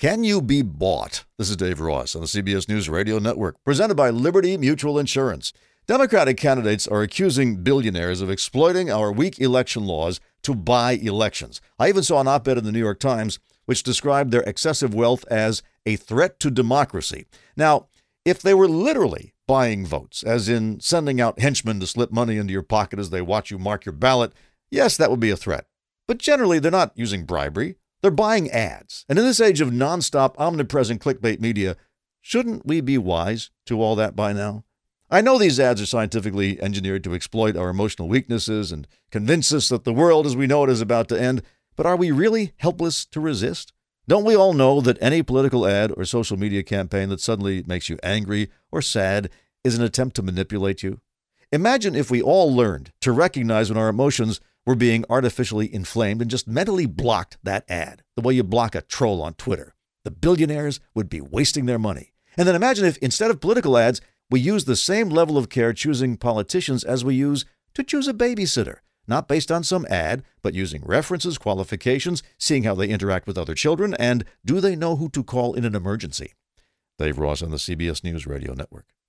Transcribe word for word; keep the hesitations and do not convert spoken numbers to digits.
Can you be bought? This is Dave Ross on the C B S News Radio Network, presented by Liberty Mutual Insurance. Democratic candidates are accusing billionaires of exploiting our weak election laws to buy elections. I even saw an op-ed in the New York Times which described their excessive wealth as a threat to democracy. Now, if they were literally buying votes, as in sending out henchmen to slip money into your pocket as they watch you mark your ballot, yes, that would be a threat. But generally, they're not using bribery. They're buying ads. And in this age of nonstop, omnipresent clickbait media, shouldn't we be wise to all that by now? I know these ads are scientifically engineered to exploit our emotional weaknesses and convince us that the world as we know it is about to end, but are we really helpless to resist? Don't we all know that any political ad or social media campaign that suddenly makes you angry or sad is an attempt to manipulate you? Imagine if we all learned to recognize when our emotions were being artificially inflamed and just mentally blocked that ad, the way you block a troll on Twitter. The billionaires would be wasting their money. And then imagine if, instead of political ads, we use the same level of care choosing politicians as we use to choose a babysitter, not based on some ad, but using references, qualifications, seeing how they interact with other children, and do they know who to call in an emergency. Dave Ross on the C B S News Radio Network.